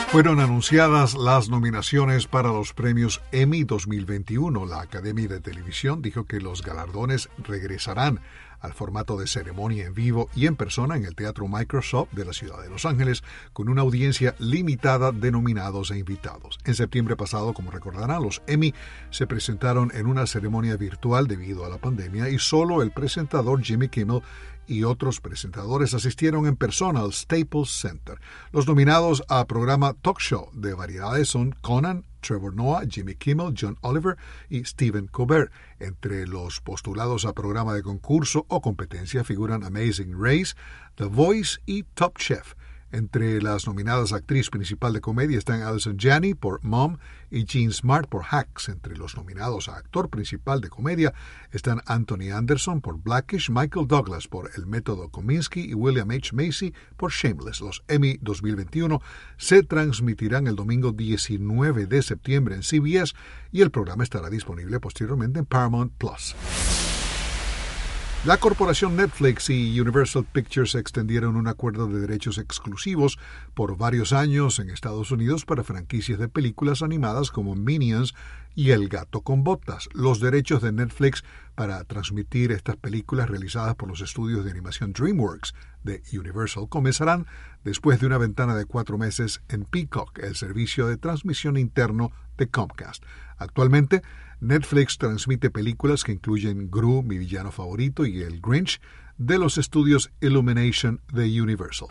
Fueron anunciadas las nominaciones para los premios Emmy 2021. La Academia de Televisión dijo que los galardones regresarán al formato de ceremonia en vivo y en persona en el Teatro Microsoft de la ciudad de Los Ángeles, con una audiencia limitada de nominados e invitados. En septiembre pasado, como recordarán, los Emmy se presentaron en una ceremonia virtual debido a la pandemia y solo el presentador Jimmy Kimmel y otros presentadores asistieron en persona al Staples Center. Los nominados a programa talk show de variedades son Conan, Trevor Noah, Jimmy Kimmel, John Oliver y Stephen Colbert. Entre los postulados a programa de concurso o competencia figuran Amazing Race, The Voice y Top Chef. Entre las nominadas a actriz principal de comedia están Allison Janney por Mom y Jean Smart por Hacks. Entre los nominados a actor principal de comedia están Anthony Anderson por Blackish, Michael Douglas por El Método Kominsky y William H. Macy por Shameless. Los Emmy 2021 se transmitirán el domingo 19 de septiembre en CBS y el programa estará disponible posteriormente en Paramount Plus. La corporación Netflix y Universal Pictures extendieron un acuerdo de derechos exclusivos por varios años en Estados Unidos para franquicias de películas animadas como Minions y El Gato con Botas. Los derechos de Netflix para transmitir estas películas realizadas por los estudios de animación DreamWorks de Universal comenzarán después de una ventana de 4 meses en Peacock, el servicio de transmisión interno de Comcast. Actualmente, Netflix transmite películas que incluyen Gru, mi villano favorito, y El Grinch, de los estudios Illumination de Universal.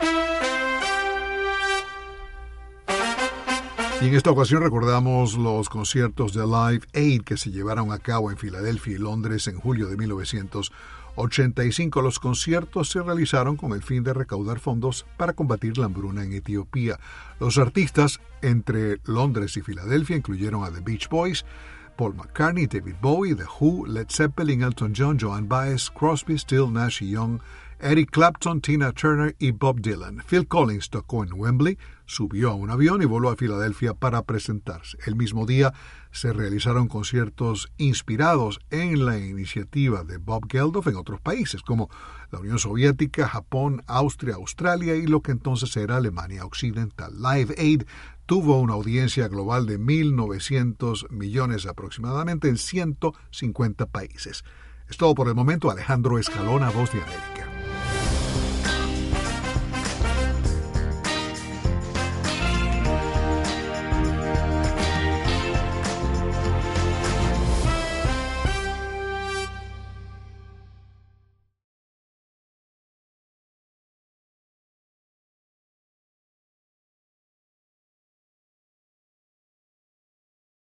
Y en esta ocasión recordamos los conciertos de Live Aid que se llevaron a cabo en Filadelfia y Londres en julio de 1985. Los conciertos se realizaron con el fin de recaudar fondos para combatir la hambruna en Etiopía. Los artistas entre Londres y Filadelfia incluyeron a The Beach Boys, Paul McCartney, David Bowie, The Who, Led Zeppelin, Elton John, Joan Baez, Crosby, Still, Nash y Young, Eric Clapton, Tina Turner y Bob Dylan. Phil Collins tocó en Wembley, subió a un avión y voló a Filadelfia para presentarse. El mismo día se realizaron conciertos inspirados en la iniciativa de Bob Geldof en otros países como la Unión Soviética, Japón, Austria, Australia y lo que entonces era Alemania Occidental. Live Aid tuvo una audiencia global de 1.900 millones aproximadamente en 150 países. Es todo por el momento. Alejandro Escalona, Voz de América.